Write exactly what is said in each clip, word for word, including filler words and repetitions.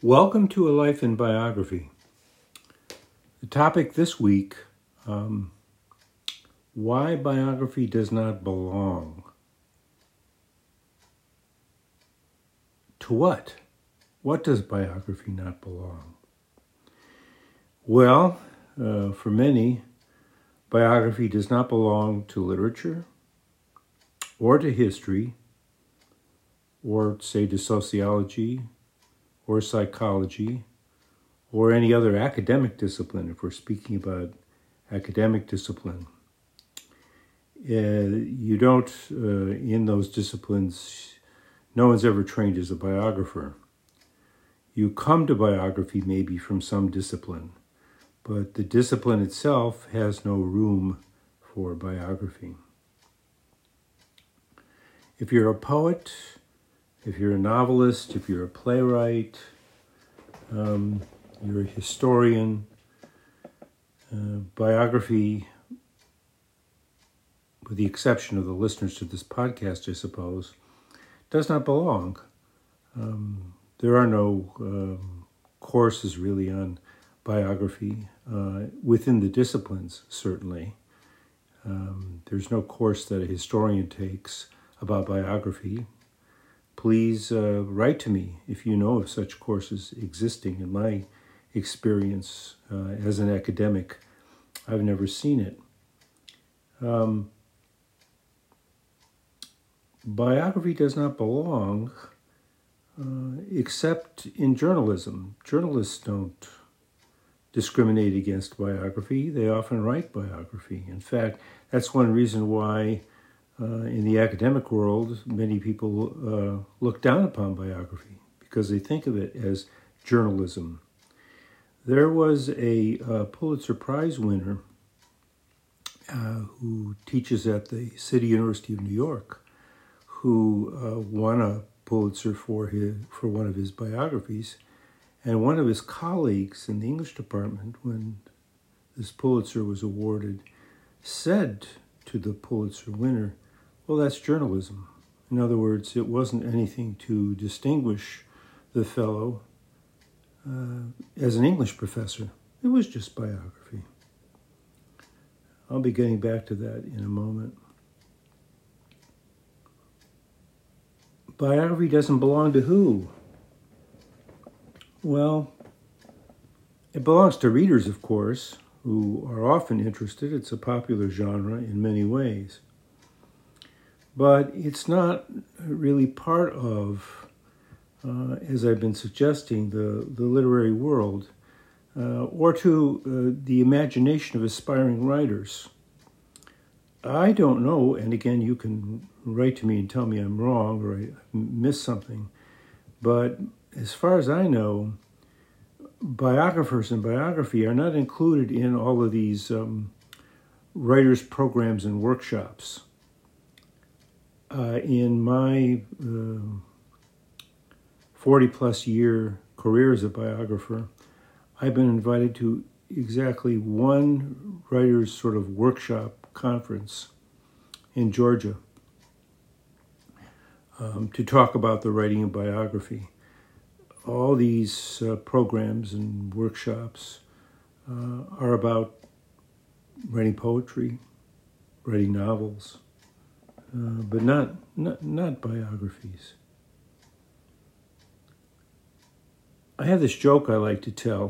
Welcome to A Life in Biography. The topic this week, um, why biography does not belong. To what? What does biography not belong? Well, uh, for many, biography does not belong to literature, or to history, or say to sociology, or psychology, or any other academic discipline, if we're speaking about academic discipline. Uh, you don't, uh, in those disciplines, no one's ever trained as a biographer. You come to biography maybe from some discipline, but the discipline itself has no room for biography. If you're a poet, if you're a novelist, if you're a playwright, um, you're a historian, uh, biography, with the exception of the listeners to this podcast, I suppose, does not belong. Um, there are no um, courses really on biography uh, within the disciplines, certainly. Um, there's no course that a historian takes about biography. Please uh, write to me if you know of such courses existing. In my experience uh, as an academic, I've never seen it. Um, biography does not belong uh, except in journalism. Journalists don't discriminate against biography. They often write biography. In fact, that's one reason why Uh, in the academic world, many people uh, look down upon biography because they think of it as journalism. There was a uh, Pulitzer Prize winner uh, who teaches at the City University of New York, who uh, won a Pulitzer for his for one of his biographies, and one of his colleagues in the English department, when this Pulitzer was awarded, said to the Pulitzer winner, "Well, that's journalism." In other words, it wasn't anything to distinguish the fellow uh, as an English professor. It was just biography. I'll be getting back to that in a moment. Biography doesn't belong to who? Well, it belongs to readers, of course, who are often interested. It's a popular genre in many ways. But it's not really part of, uh, as I've been suggesting, the, the literary world, uh, or to uh, the imagination of aspiring writers. I don't know, and again, you can write to me and tell me I'm wrong or I missed something, but as far as I know, biographers and biography are not included in all of these um, writers' programs and workshops. Uh, in my uh, forty-plus year career as a biographer, I've been invited to exactly one writer's sort of workshop conference in Georgia um, to talk about the writing of biography. All these uh, programs and workshops uh, are about writing poetry, writing novels, Uh, but not, not not biographies. I have this joke I like to tell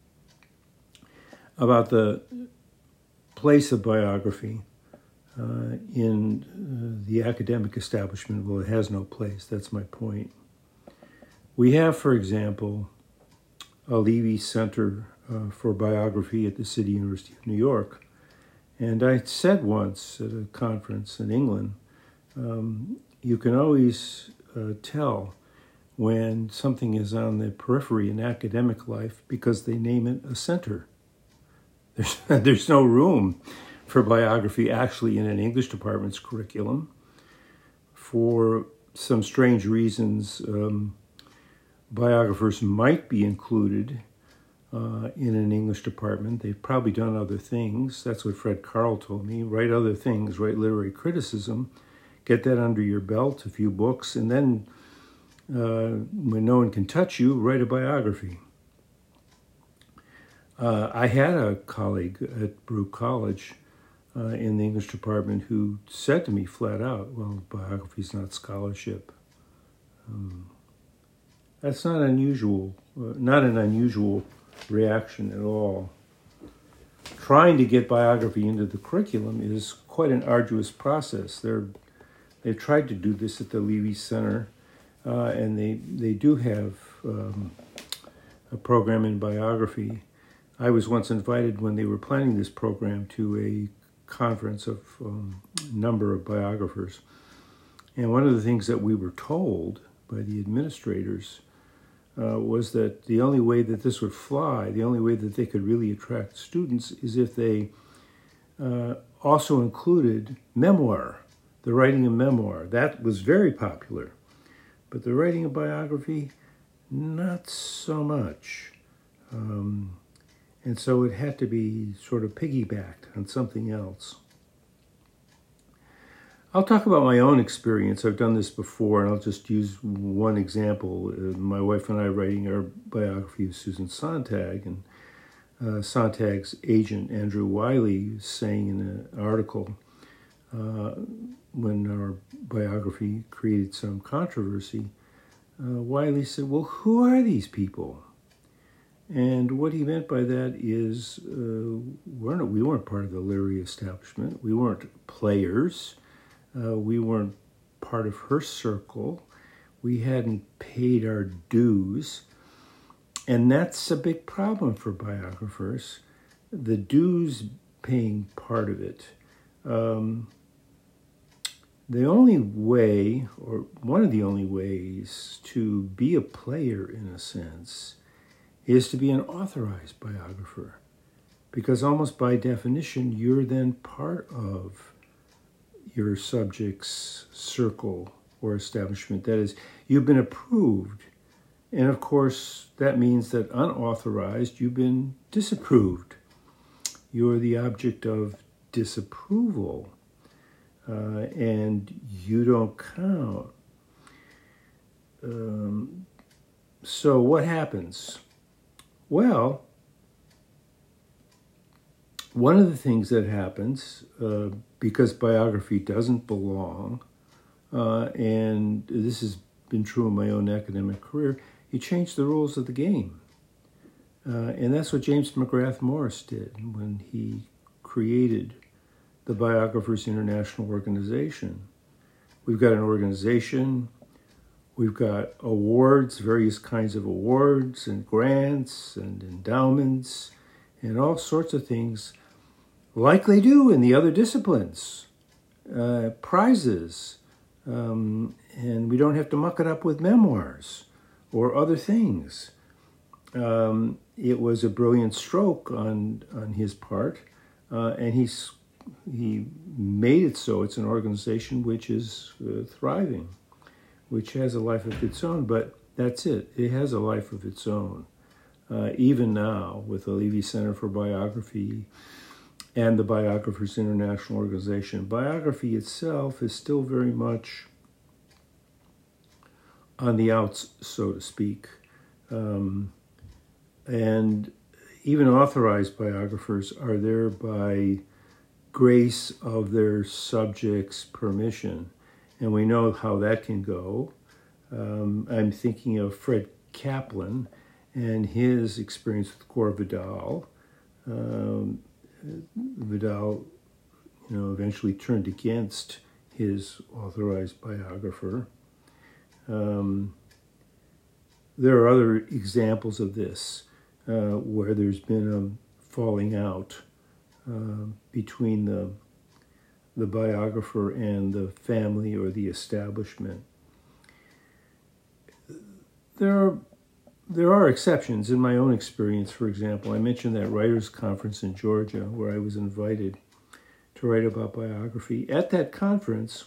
about the place of biography uh, in uh, the academic establishment. Well, it has no place. That's my point. We have, for example, a Levy Center uh, for Biography at the City University of New York. And I said once at a conference in England, Um, you can always uh, tell when something is on the periphery in academic life because they name it a center. There's, there's no room for biography actually in an English department's curriculum. For some strange reasons, um, biographers might be included uh, in an English department. They've probably done other things. That's what Fred Carl told me. Write other things, write literary criticism. Get that under your belt, a few books, and then Uh, when no one can touch you, write a biography. Uh, I had a colleague at Baruch College uh, in the English department who said to me flat out, well, biography is not scholarship. Um, that's not unusual, uh, not an unusual reaction at all. Trying to get biography into the curriculum is quite an arduous process. They're, they've tried to do this at the Levy Center, uh, and they, they do have um, a program in biography. I was once invited when they were planning this program to a conference of um, a number of biographers. And one of the things that we were told by the administrators uh, was that the only way that this would fly, the only way that they could really attract students is if they uh, also included memoir, the writing of memoir. That was very popular. But the writing of biography, not so much. Um, And so it had to be sort of piggybacked on something else. I'll talk about my own experience. I've done this before, and I'll just use one example. Uh, my wife and I writing our biography of Susan Sontag, and uh, Sontag's agent, Andrew Wiley, saying in an article uh, when our biography created some controversy, uh, Wiley said, well, who are these people? And what he meant by that is uh, we're not, we weren't part of the Leary establishment. We weren't players. Uh, we weren't part of her circle. We hadn't paid our dues. And that's a big problem for biographers, the dues paying part of it. Um, the only way, or one of the only ways to be a player in a sense, is to be an authorized biographer, because almost by definition, you're then part of your subject's circle or establishment. That is, you've been approved. And of course, that means that unauthorized, you've been disapproved. You're the object of disapproval, uh, and you don't count. Um, so what happens? Well, one of the things that happens, uh, because biography doesn't belong, uh, and this has been true in my own academic career, you change the rules of the game. Uh, and that's what James McGrath Morris did when he created the Biographers International Organization. We've got an organization. We've got awards, various kinds of awards and grants and endowments and all sorts of things, like they do in the other disciplines, uh, prizes, um, and we don't have to muck it up with memoirs or other things. Um, it was a brilliant stroke on on his part, uh, and he's he made it so it's an organization which is uh, thriving, which has a life of its own, but that's it. It has a life of its own. Uh, even now, with the Levy Center for Biography and the Biographers International Organization, biography itself is still very much on the outs, so to speak. Um, and even authorized biographers are there by grace of their subject's permission. And we know how that can go. Um, I'm thinking of Fred Kaplan and his experience with Gore Vidal. Um, Vidal, you know, eventually turned against his authorized biographer. Um, there are other examples of this uh, where there's been a falling out uh, between the the biographer and the family or the establishment. There are there are exceptions in my own experience. For example, I mentioned that writers' conference in Georgia where I was invited to write about biography. At that conference,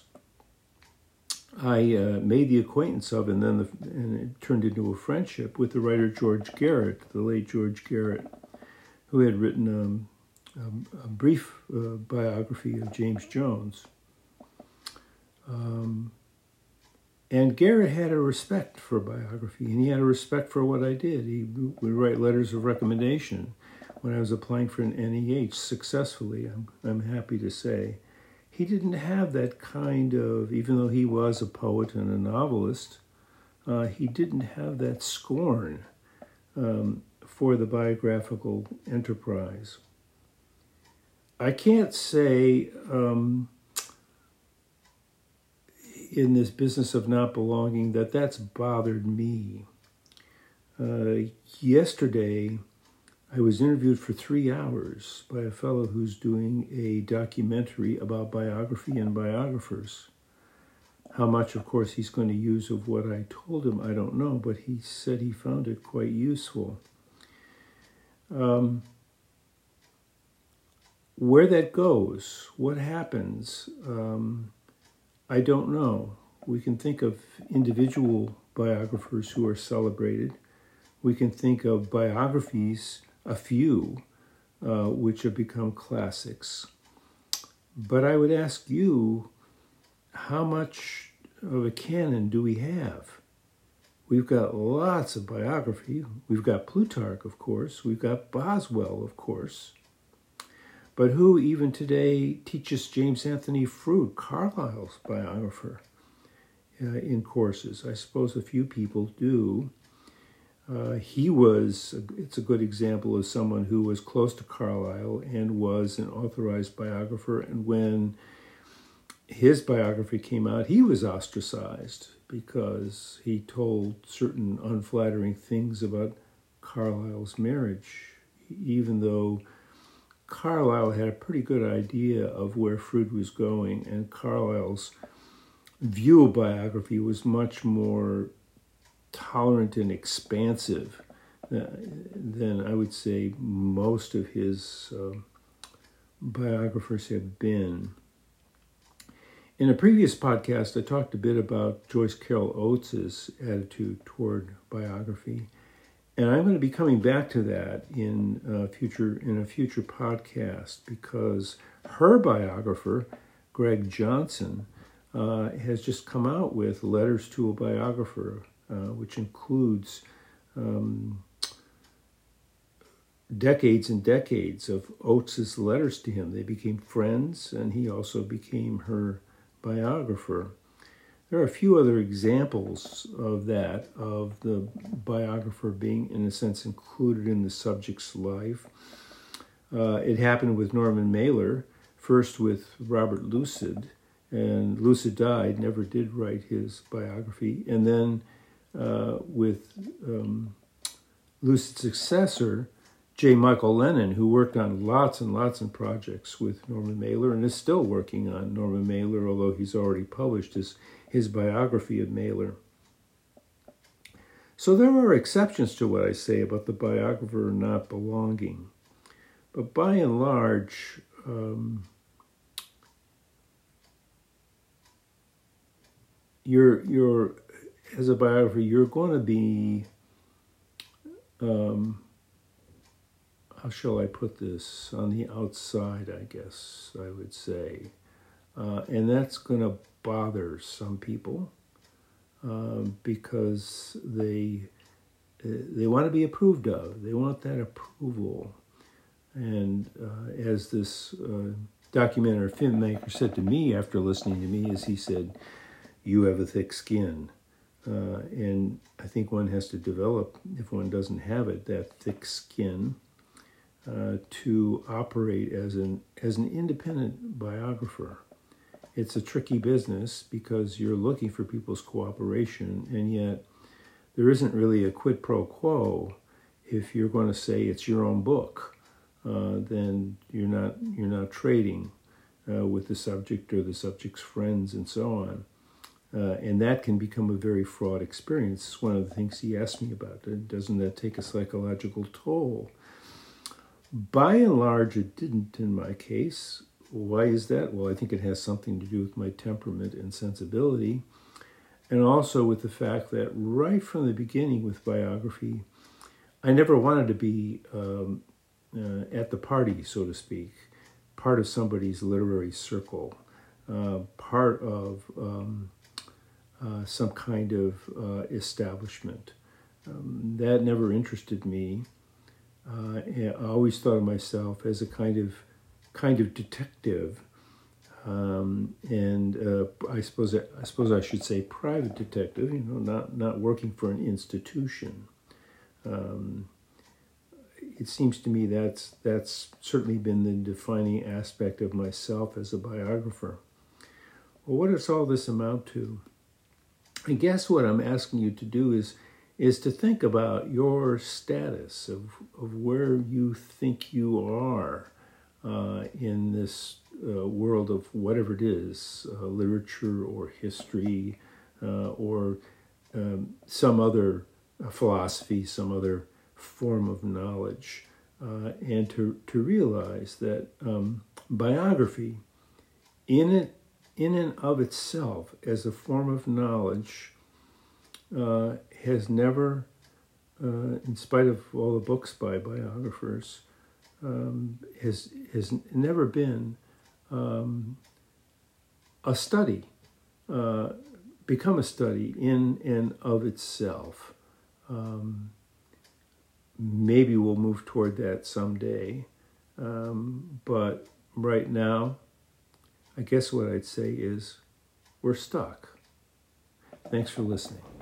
I uh, made the acquaintance of, and then the, and it turned into a friendship with the writer George Garrett, the late George Garrett, who had written um, a, a brief uh, biography of James Jones. Um, And Garrett had a respect for biography, and he had a respect for what I did. He would write letters of recommendation when I was applying for an N E H successfully, I'm, I'm happy to say. He didn't have that kind of, even though he was a poet and a novelist, uh, he didn't have that scorn um, for the biographical enterprise. I can't say um, in this business of not belonging that that's bothered me. Uh, yesterday, I was interviewed for three hours by a fellow who's doing a documentary about biography and biographers. How much, of course, he's going to use of what I told him, I don't know, but he said he found it quite useful. Um, where that goes, what happens, um, I don't know. We can think of individual biographers who are celebrated. We can think of biographies, a few, uh, which have become classics. But I would ask you, how much of a canon do we have? We've got lots of biography. We've got Plutarch, of course. We've got Boswell, of course. But who even today teaches James Anthony Froude, Carlyle's biographer, uh, in courses? I suppose a few people do. Uh, he was, it's a good example of someone who was close to Carlyle and was an authorized biographer. And when his biography came out, he was ostracized because he told certain unflattering things about Carlyle's marriage, even though Carlyle had a pretty good idea of where Froude was going, and Carlyle's view of biography was much more tolerant and expansive uh, than I would say most of his uh, biographers have been. In a previous podcast, I talked a bit about Joyce Carol Oates' attitude toward biography, and I'm going to be coming back to that in a future in a future podcast because her biographer, Greg Johnson, uh, has just come out with Letters to a Biographer, uh, which includes um, decades and decades of Oates' letters to him. They became friends, and he also became her biographer. There are a few other examples of that, of the biographer being, in a sense, included in the subject's life. Uh, it happened with Norman Mailer, first with Robert Lucid, and Lucid died, never did write his biography, and then uh, with um, Lucid's successor, J. Michael Lennon, who worked on lots and lots of projects with Norman Mailer and is still working on Norman Mailer, although he's already published his, his biography of Mailer. So there are exceptions to what I say about the biographer not belonging. But by and large, um, you're, you're, as a biographer, you're going to be... Um, how shall I put this, on the outside, I guess I would say. Uh, and that's going to bother some people uh, because they they want to be approved of. They want that approval. And uh, as this uh, documentary filmmaker said to me after listening to me, is he said, "You have a thick skin." Uh, and I think one has to develop, if one doesn't have it, that thick skin, Uh, to operate as an as an independent biographer. It's a tricky business because you're looking for people's cooperation, and yet there isn't really a quid pro quo. If you're going to say it's your own book, uh, then you're not you're not trading uh, with the subject or the subject's friends and so on, uh, and that can become a very fraught experience. It's one of the things he asked me about. Doesn't that take a psychological toll? By and large, it didn't in my case. Why is that? Well, I think it has something to do with my temperament and sensibility, and also with the fact that right from the beginning with biography, I never wanted to be um, uh, at the party, so to speak, part of somebody's literary circle, uh, part of um, uh, some kind of uh, establishment. Um, that never interested me. Uh, I always thought of myself as a kind of kind of detective, um, and uh, I suppose I, I suppose I should say private detective. You know, not not working for an institution. Um, it seems to me that's that's certainly been the defining aspect of myself as a biographer. Well, what does all this amount to? I guess what I'm asking you to do is is to think about your status of, of where you think you are uh, in this uh, world of whatever it is, uh, literature or history uh, or um, some other uh, philosophy, some other form of knowledge, uh, and to, to realize that um, biography in it, in and of itself as a form of knowledge uh, has never, uh, in spite of all the books by biographers, um, has has never been um, a study, uh, become a study in and of itself. Um, maybe we'll move toward that someday, um, but right now, I guess what I'd say is we're stuck. Thanks for listening.